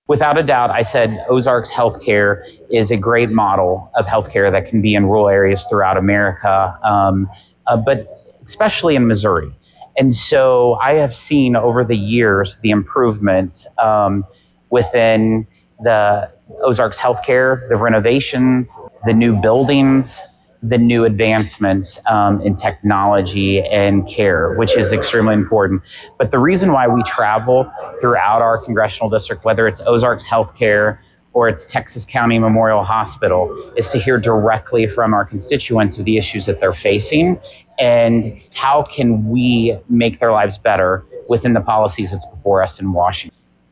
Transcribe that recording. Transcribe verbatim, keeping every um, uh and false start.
Without a doubt, I said Ozarks Healthcare is a great model of healthcare that can be in rural areas throughout America, um, uh, but especially in Missouri. And so I have seen over the years the improvements um, within the Ozarks Healthcare, the renovations, the new buildings, the new advancements um, in technology and care, which is extremely important. But the reason why we travel throughout our congressional district, whether it's Ozarks Healthcare or it's Texas County Memorial Hospital, is to hear directly from our constituents of the issues that they're facing and how can we make their lives better within the policies that's before us in Washington.